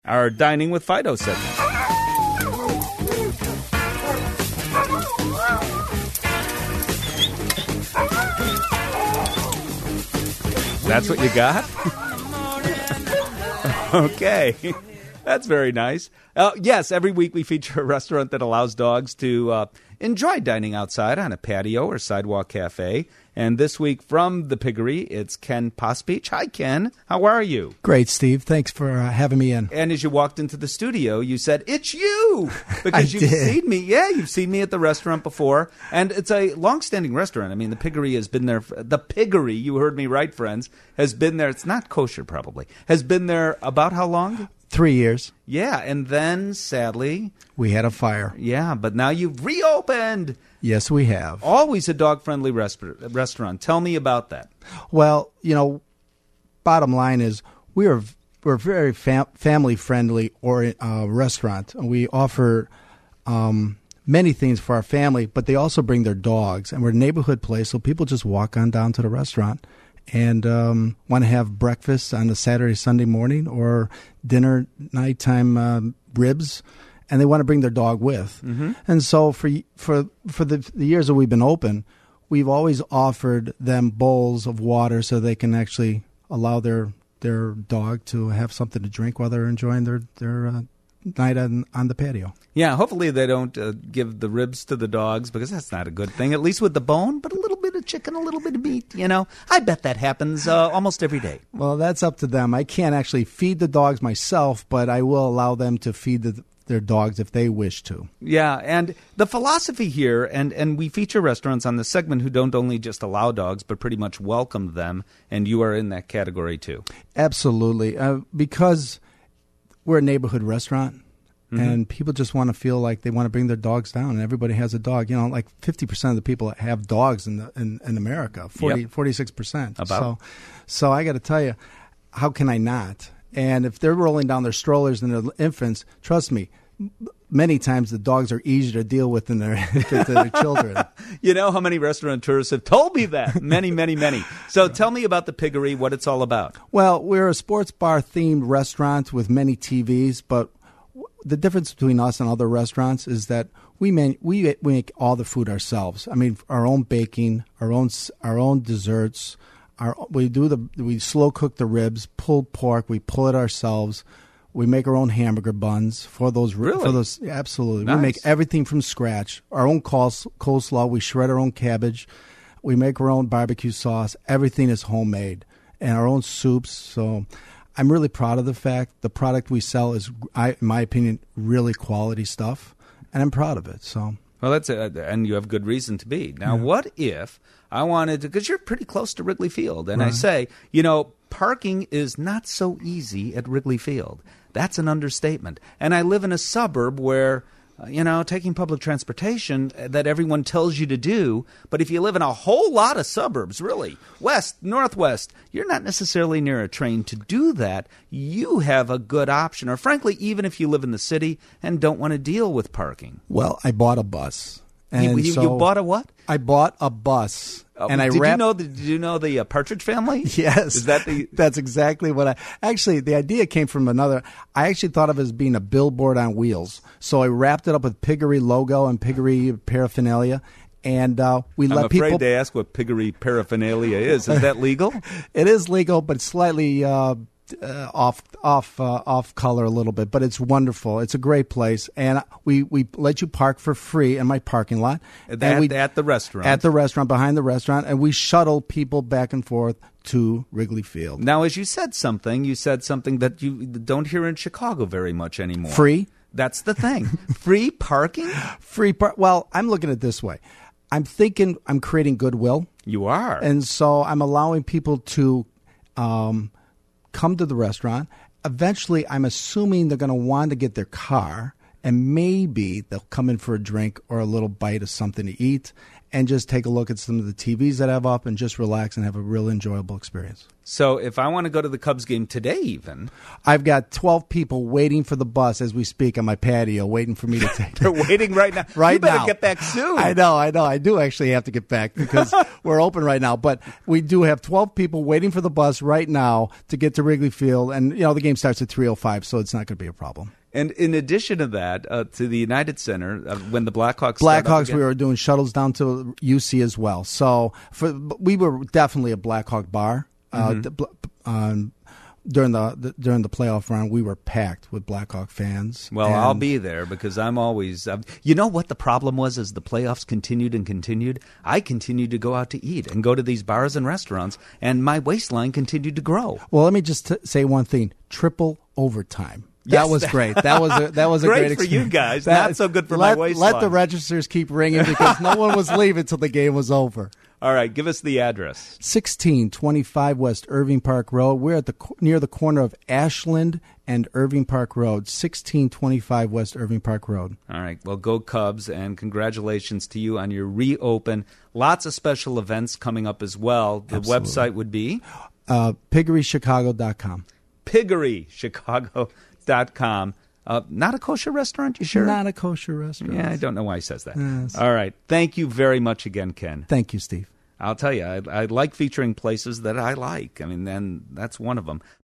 Our Dining with Fido segment. That's what you got? Okay. That's very nice. Yes, every week we feature a restaurant that allows dogs to enjoy dining outside on a patio or sidewalk cafe. And this week from the Piggery, it's Ken Pospich. Hi, Ken. How are you? Great, Steve. Thanks for having me in. And as you walked into the studio, you said, "It's you!" Because you've seen me. Yeah, you've seen me at the restaurant before. And it's a long-standing restaurant. I mean, the Piggery has been there. The Piggery, you heard me right, friends, has been there. It's not kosher, probably. Has been there about how long? 3 years. Yeah, and then, sadly... we had a fire. Yeah, but now you've reopened. Yes, we have. Always a dog-friendly restaurant. Tell me about that. Well, bottom line is we're very family-friendly restaurant. We offer many things for our family, but they also bring their dogs. And we're a neighborhood place, so people just walk on down to the restaurant and want to have breakfast on a Saturday, Sunday morning, or dinner, nighttime ribs, and they want to bring their dog with. Mm-hmm. And so for the years that we've been open, we've always offered them bowls of water so they can actually allow their dog to have something to drink while they're enjoying their night on the patio. Yeah, hopefully they don't give the ribs to the dogs, because that's not a good thing, at least with the bone, but a little bit of chicken, a little bit of meat, I bet that happens almost every day. Well, that's up to them. I can't actually feed the dogs myself, but I will allow them to feed their dogs if they wish to. Yeah, and the philosophy here, and we feature restaurants on this segment who don't only just allow dogs, but pretty much welcome them, and you are in that category too. Absolutely, because we're a neighborhood restaurant. Mm-hmm. And people just want to feel like they want to bring their dogs down, and everybody has a dog. Like 50% of the people have dogs in America, 46%. So I got to tell you, how can I not? And if they're rolling down their strollers and their infants, trust me, many times the dogs are easier to deal with than their children. You know how many restaurateurs have told me that? Many, many, many. So tell me about the Piggery, what it's all about. Well, we're a sports bar-themed restaurant with many TVs, but the difference between us and other restaurants is that we make all the food ourselves. I mean, our own baking, our own desserts. We slow cook the ribs, pulled pork. We pull it ourselves. We make our own hamburger buns for those. Really? For those, absolutely. Nice. We make everything from scratch. Our own coleslaw. We shred our own cabbage. We make our own barbecue sauce. Everything is homemade, and our own soups. So I'm really proud of the fact the product we sell is, in my opinion, really quality stuff, and I'm proud of it. So, well, that's and you have good reason to be. Now, What if I wanted to? Because you're pretty close to Wrigley Field, and right. I say, parking is not so easy at Wrigley Field. That's an understatement. And I live in a suburb where, taking public transportation that everyone tells you to do. But if you live in a whole lot of suburbs, really, west, northwest, you're not necessarily near a train to do that. You have a good option. Or frankly, even if you live in the city and don't want to deal with parking. Well, I bought a bus. And you bought a what? I bought a bus. Did you know the Partridge Family? Yes. Is that the? That's exactly what the idea came from another. I actually thought of it as being a billboard on wheels. So I wrapped it up with Piggery logo and Piggery paraphernalia. And I'm afraid to ask what Piggery paraphernalia is. Is that legal? It is legal, but slightly off color a little bit, but it's wonderful. It's a great place, and we let you park for free in my parking lot at the restaurant. At the restaurant, behind the restaurant, and we shuttle people back and forth to Wrigley Field. Now, as you said something that you don't hear in Chicago very much anymore. Free. That's the thing. Free parking. Well, I'm looking at it this way. I'm thinking I'm creating goodwill. You are, and so I'm allowing people to come to the restaurant. Eventually, I'm assuming they're going to want to get their car, and maybe they'll come in for a drink or a little bite of something to eat. and just take a look at some of the TVs that I have up and just relax and have a real enjoyable experience. So if I want to go to the Cubs game today even. I've got 12 people waiting for the bus as we speak on my patio, waiting for me to take They're waiting right now. Right you better now. get back soon. I know. I do actually have to get back because we're open right now. But we do have 12 people waiting for the bus right now to get to Wrigley Field. And, the game starts at 3:05, so it's not going to be a problem. And in addition to that, to the United Center, when the Blackhawks start up again, we were doing shuttles down to UC as well. So we were definitely a Blackhawk bar. During the playoff round, we were packed with Blackhawk fans. Well, I'll be there because I'm always. You know what the problem was as the playoffs continued and continued? I continued to go out to eat and go to these bars and restaurants, and my waistline continued to grow. Well, let me just say one thing: triple overtime. Yes, that was great. That was a great great for experience. you guys. Not so good for my waistline. Let the registers keep ringing because no one was leaving until the game was over. All right, give us the address. 1625 West Irving Park Road. We're at near the corner of Ashland and Irving Park Road. 1625 West Irving Park Road. All right, well, go Cubs, and congratulations to you on your reopen. Lots of special events coming up as well. The Absolutely. website would be? PiggeryChicago.com. PiggeryChicago.com. Not a kosher restaurant, you sure? Not a kosher restaurant. Yeah, I don't know why he says that. Yes. All right. Thank you very much again, Ken. Thank you, Steve. I'll tell you, I like featuring places that I like. I mean, then that's one of them.